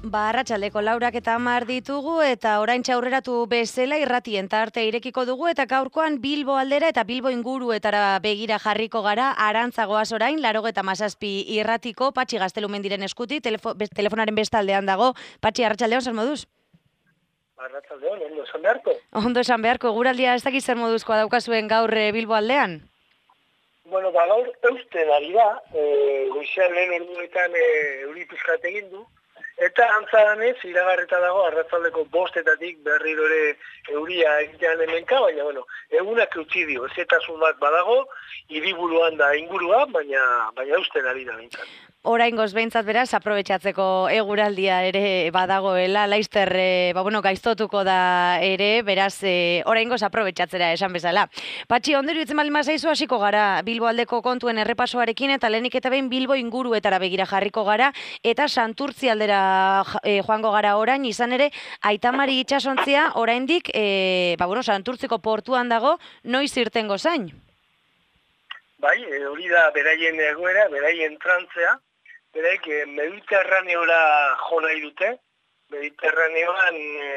Arratsaldeko 6:10 ditugu eta oraintxe aurreratu bezala irratien tarte irekiko dugu eta gaurkoan Bilbo aldera eta Bilbo inguruetara begira jarriko gara. Arantza goaz orain 97 irratiko Patxi Gaztelumendiren eskutik telefonaren bestaldean dago. Patxi, arratsaldeon, zer moduz? Arratsaldeon, ondo esan beharko. Ondo esan beharko, eguraldia ez dakit zer moduzkoa daukazuen gaur Bilbo aldean? Bueno, gaur eusten ari da, goizean lehen orduetan euri pizkat egin du, eta antza danez, iragarrita dago, arratsaldeko 5:00 berriro ere euria egitean hemenka, baina, bueno, egunak utzi dio, ezetasun bat badago, hiriburuan da ingurua, baina eusten ari da behintzat. Oraingoz behintzat beraz, aprobetxatzeko eguraldia ere badagoela, laizter gaiztotuko da ere, beraz, oraingoz aprobetxatzera esan bezala. Patxi, ondo iruditzen baldin bazaizu hasiko gara Bilbo aldeko kontuen errepasoarekin, eta lehenik eta behin Bilbo inguruetara begira jarriko gara, eta Santurtzi aldera joango gara orain, izan ere, Aitamari itsasontzia oraindik, Santurtziko portuan dago, noiz irtengo zain? Bai, hori da beraien egoera, beraien trantzea, beraik Mediterraneora jo nahi dute, Mediterraneoan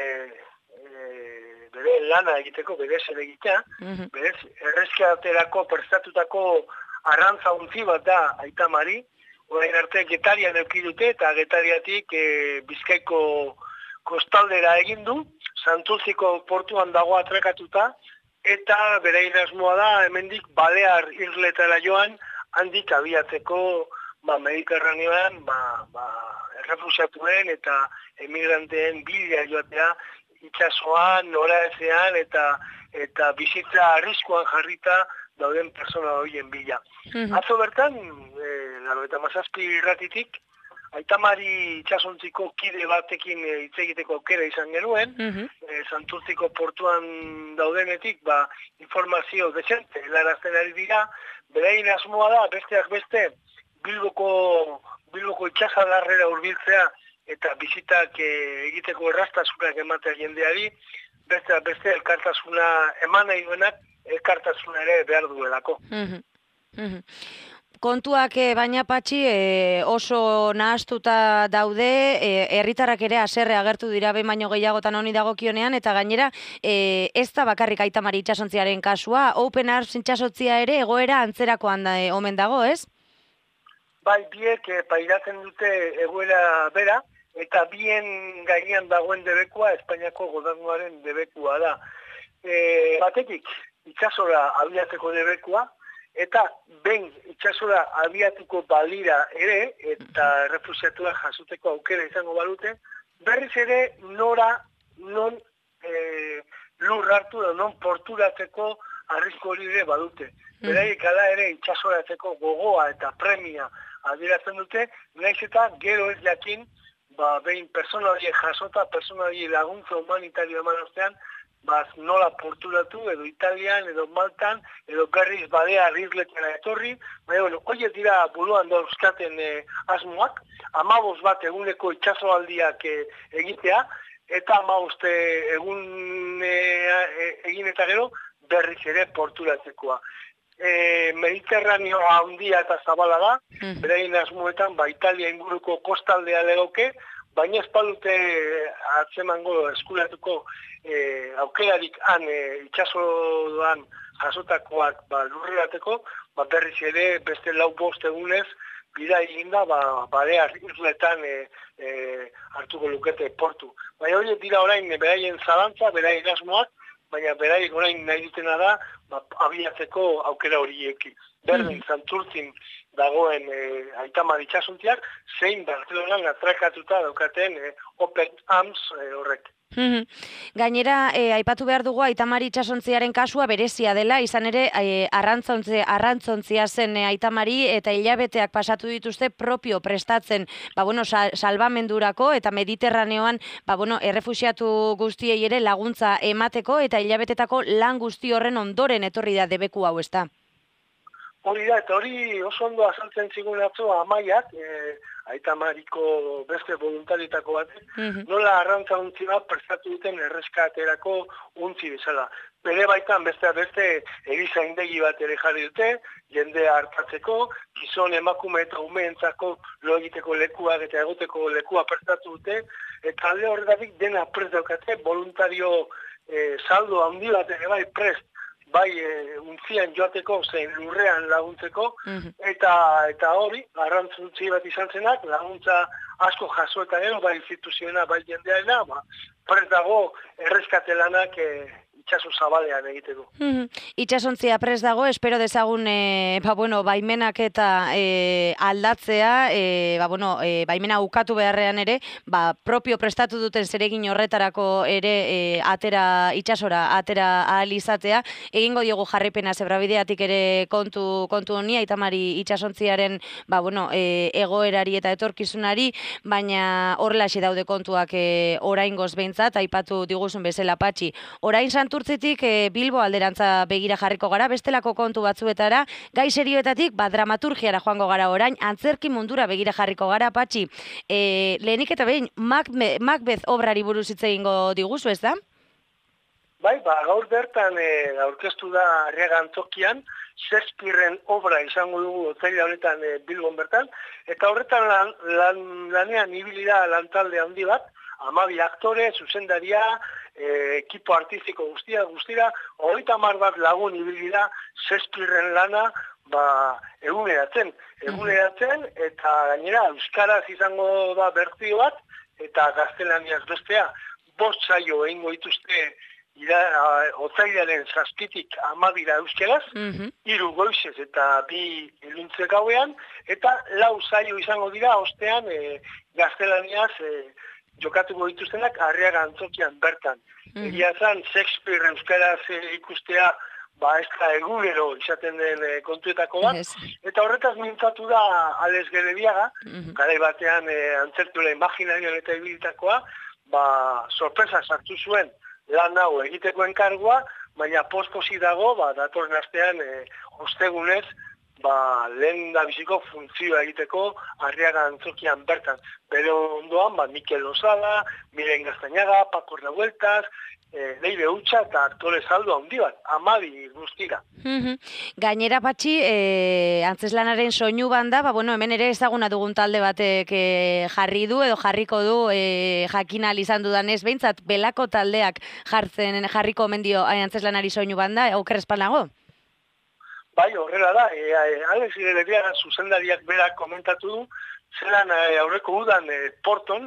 bere lana egiteko, bere zer egitea, berez erreskaterako prestatutako arrantza-ontzi bat da Aitamari, orain arte Getarian eduki dute eta Getariatik Bizkaiko kostaldera egin du, Santurtziko portuan dago atrakatuta, eta beraien asmoa da hemendik Balear irletara joan handik abiatzeko Mediterraneoan errefuxiatuen eta emigranteen bila joatea itsasoan, noraezean eta bizitza arriskuan jarrita dauden persona horien bila. Atzo bertan, 97 irratitik, Aitamari itsasontziko kide batekin hitz egiteko aukera izan genuen, Santurtziko portuan daudenetik, informazio dezente helarazten ari dira, beraien asmoa da, besteak beste, Bilboko itsasadarrera hurbiltzea eta bizitak egiteko erraztasunak ematea jendeari, besteak beste elkartasuna eman nahi duenak, elkartasuna ere behar duelako. Kontuak baina Patxi oso nahastuta daude, herritarrak ere haserre agertu dira behin baino gehiagotan honi dagokionean, eta gainera ez da bakarrik Aitamari itsasontziaren kasua, Open Arms itsasotzia ere egoera antzerakoan omen dago, ez? Bai, biek pairatzen dute egoera bera, eta bien gainean dagoen debekua, Espainiako gobernuaren debekua da. Batetik, itsasora abiatzeko debekua, eta behin itsasora abiatuko balira ere, eta errefuxiatuak jasuteko aukera izango balute, berriz ere non lur hartu da, non porturatzeko arrisku hori ere badute. Beraiek ala ere itsasoratzeko gogoa eta premia adierazten dute, nahiz eta gero ez jakin, behin persona horiek jasota, persona horiek laguntza humanitario eman ostean, nola porturatu, edo Italian, edo Maltan, edo berriz Balear irletara etorri, horiek dira buruan dauzkaten asmoak, 15 bat eguneko itsasoaldiak egitea, eta 15 egun egin eta gero berriz ere porturatzekoa. Mediterraneoa handia eta zabala da, beraien asmoetan Italia inguruko kostaldea legoke, baina ez badute atzemango eskuratuko aukerarik han itsasoan jasotakoak lurrerateko, berriz ere beste 4-5 egunez bida eginda Balear irletan hartuko lukete portu. Baina horiek dira orain beraien zalantza, beraien asmoak, baina beraiek orain nahi dutena da abiatzeko aukera horiekin. Berdin, Santurtzin dagoen Aitamari itsasontziak, zein Barcelonan atrakatuta daukaten Open Arms horrek. Gainera, aipatu behar dugu Aitamari itsasontziaren kasua berezia dela, izan ere arrantzontzia zen Aitamari eta hilabeteak pasatu dituzte propio prestatzen salbamendurako eta Mediterraneoan errefuxiatu guztiei ere laguntza emateko eta hilabetetako lan guzti horren ondoren etorri da debeku hau, ezta? Hori da, eta hori oso ondo azaltzen zigun atzo Amaiak, Aitamariko beste voluntarietako batek, nola arrantza untzi bat prestatu duten erreskaterako untzi bezala. bere baitan beste erizaindegi bat ere jarri dute, jendea hartatzeko, gizon emakume eta umeentzako lo egiteko lekuak eta egoteko lekua prestatu dute, eta alde horretatik dena prest daukate, voluntario saldo handi bat ere bai prest, bai untzian joateko zein lurrean laguntzeko, eta hori, garrantzitsu bat izan zenak, laguntza asko jaso eta gero, bai instituzioena, bai jendearena, prest dago erreskate lanak itxaso zabalean egiteko. Itxasontzia prest dago, espero dezagun baimenak eta aldatzea, baimena ukatu beharrean ere, propio prestatu duten zeregin horretarako ere itxasora atera ahal izatea. Egingo diogu jarripena zebrabideatik ere kontu honi, Aitamari itxasontziaren egoerari eta etorkizunari, baina horrelaxe daude kontuak oraingoz behintzat, aipatu diguzun bezala Patxi. Orain Santurtzitik Bilbo alderantza begira jarriko gara, bestelako kontu batzuetara, gai serioetatik dramaturgiara joango gara orain, antzerki mundura begira jarriko gara, Patxi. Lehenik eta behin, Macbeth obrari buruz hitz egingo diguzu, ez da? Bai, gaur bertan aurkeztu da Arriaga Antzokian, Shakespearen obra izango dugu otsaila honetan Bilbon bertan, eta horretan lanean ibili da lantalde handi bat, 12 aktore, zuzendaria, ekipo artistiko guztira, 30 bat lagun ibili da Shakespearen lana eguneratzen, eta gainera euskaraz izango da bertsio bat, eta gaztelaniaz bestea, 5 saio egingo dituzte otsailaren 7tik 12 euskaraz, 3 goizez eta 2 iluntze gauean, eta 4 saio izango dira ostean gaztelaniaz jokatuko dituztenak Arriaga Antzokian bertan. Egia zan, Shakespeare euskaraz ikustea ez da egunero izaten den kontuetako bat, eta horretaz mintzatu da Alex Gerediaga, garai batean antzerkiula imaginarioan eta ibilitakoa, sorpresa sartu zuen lan hau egiteko enkargua, baina posposi dago, datorren astean ostegunez, lehen da biziko funtzioa egiteko Arriaga Antzokian bertan. Bere ondoan, Mikel Lozada, Miren Gaztañaga, Paco Revueltas, Leire Utxa eta aktore saldo handi bat, 12 guztira. Gainera, Patxi, antzeslanaren soinu banda, hemen ere ezaguna dugun talde batek jarri du edo jarriko du jakin ahal izan dudanez, behintzat Belako taldeak jarriko omen dio antzeslanari soinu banda, oker ez banago? Bai, horrela da, Alex Gerediaga zuzendariak berak komentatu du, zelan aurreko udan Porton,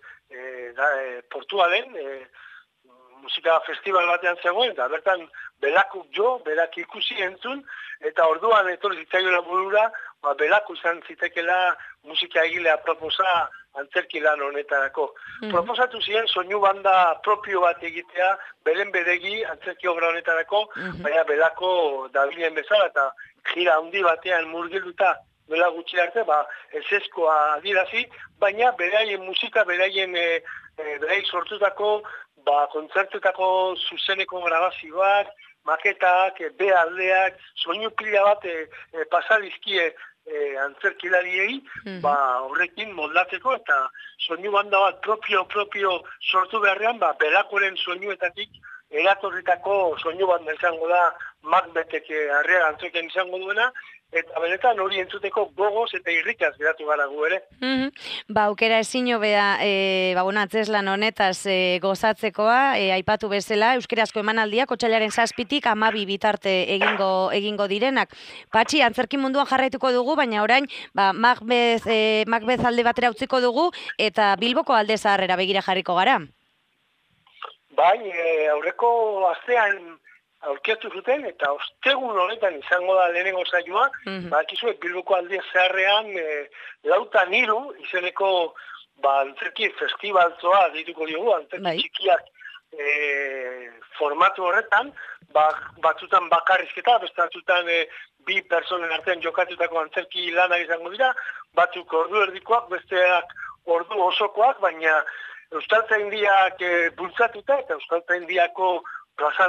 Portualen, musika festival batean zegoen, eta bertan Belakuk berak ikusi entzun, eta orduan etorri zitzaioela burura, Belaku izan zitekela musika egilea proposa antzerki lan honetarako. Proposatu ziren soinu banda propio bat egitea, beren beregi antzerki obra honetarako, baina Belako dabilen bezala, eta gira handi batean murgilduta dela gutxi arte, ezeskoa adirazi, baina beraien musika, beraien sortutako, kontzertuetako zuzeneko grabazioak, maketak, aldeak, soinu pila bat pasadizkie antzerkilariei, horrekin moldatzeko, eta soinu banda bat propio sortu beharrean, Belakoren soinuetatik eratorritako soinu banda izango da Macbethek Arriaga Antzokian izango duena, eta benetan hori entzuteko gogoz eta irrikaz geratu gara gu ere. Aukera ezin hobea antzeslan honetaz gozatzekoa, aipatu bezala, euskerazko emanaldiak otsailaren 7tik 12 bitarte egingo direnak. Patxi, antzerki munduan jarraituko dugu, baina orain Macbeth alde batera utziko dugu, eta Bilboko alde zaharrera begira jarriko gara. Bai, aurreko astean aurkeztu zuten, eta ostegun honetan izango da lehenengo saioa, bakizue Bilboko alde zaharrean 4-3 izeneko antzerki festibalzoa dituko diogu, antzerki txikiak formatu horretan, batzutan bakarrizketa, batzutan 2 personen artean jokatutako antzerki lanak izango dira, batzuk ordu erdikoak, besteak ordu osokoak, baina Euskaltzaindiak bultzatuta eta Euskaltzaindiako plaza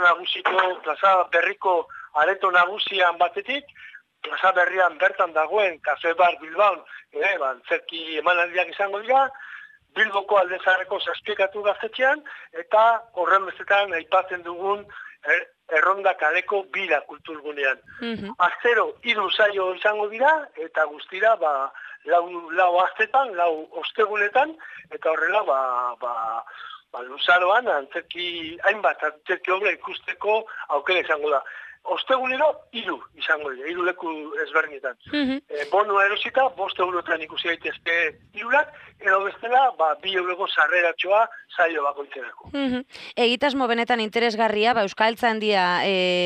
berriko areto nagusian batetik, plaza berrian bertan dagoen Kafe Bar Bilbaon, antzerki emanaldiak izango dira, Bilboko alde zaharreko 7 gaztetxean, eta horren bestetan aipatzen dugun Erronda kaleko bira kulturgunean. Astero 3 saio izango dira, eta guztira lau astetan, lau ostegunetan, eta horrela luzaroan hainbat antzerki obra ikusteko aukera izango da. Ostegunero 3 izango dira, 3 leku ezberdinetan. Bonua erosita, 5 eurotan ikusi daitezke 3ak, edo bestela, 2 euroko sarreratxoa saio bakoitzerako. Egitasmo benetan interesgarria, Euskaltzaindia,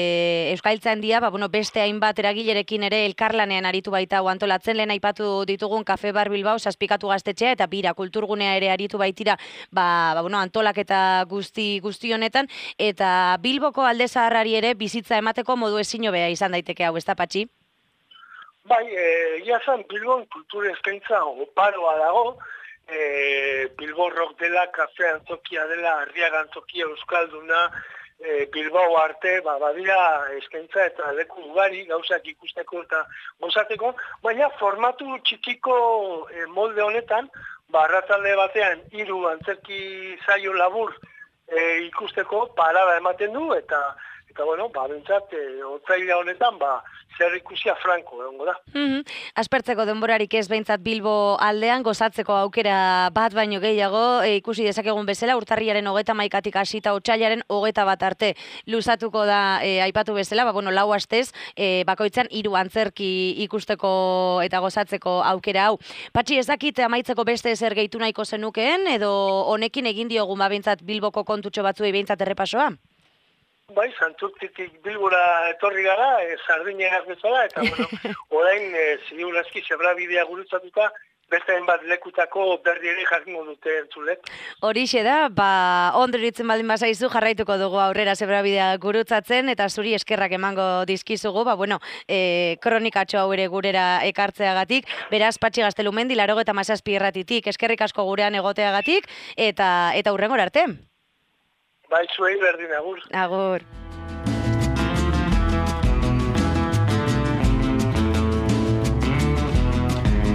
beste hainbat eragilerekin ere elkarlanean aritu baita antolatzen, lehen aipatu ditugun Kafe Bar Bilbao, Zazpikatu Gaztetxea eta Bira Kulturgunea ere aritu baitira, antolaketa guzti honetan, eta Bilboko Alde Zaharrari ere bizitza emateko modu ezin hobea izan daiteke hau, ezta Patxi? Bai, egia Bilbon kultur eskaintza oparoa dago, Bilbo Rock dela, Kafe Antzokia dela, Arriaga Antzokia Euskalduna, Bilbao arte, badira eskaintza eta leku ugari gauzak ikusteko eta gozateko, baina formatu txikiko molde honetan, arratsalde batean 3 antzerki saio labur ikusteko parada ematen du, eta bentsat, otsaila honetan, zer ikusia franko egongo da. Aspertzeko denborarik ez behintzat Bilbo aldean, gozatzeko aukera bat baino gehiago, ikusi dezakegun bezala, urtarriaren 31tik hasita otsailaren 21 arte luzatuko da aipatu bezala, lau astez, bakoitzan 3 antzerki ikusteko eta gozatzeko aukera hau. Patxi, ez dakit amaitzeko beste ezer gehitu nahiko zenukeen, edo honekin egin diogun behintzat Bilboko kontutxo batzuei behintzat errepasoa? Bai, Santurtzitik Bilbora etorri gara, sardinenak bezala, eta orain ziurazki zebrabidea gurutzatuta, beste hainbat lekutako berri ere jakingo dute entzulek. Horixe da, ondo iritzen baldin bazaizu jarraituko dugu aurrera zebrabidea gurutzatzen, eta zuri eskerrak emango dizkizugu, kronikatxo hau ere gurera ekartzeagatik, beraz Patxi Gaztelumendi 97 irratitik, eskerrik asko gurean egoteagatik, eta hurrengora arte. Bai, zuei berdin, agur. Agur.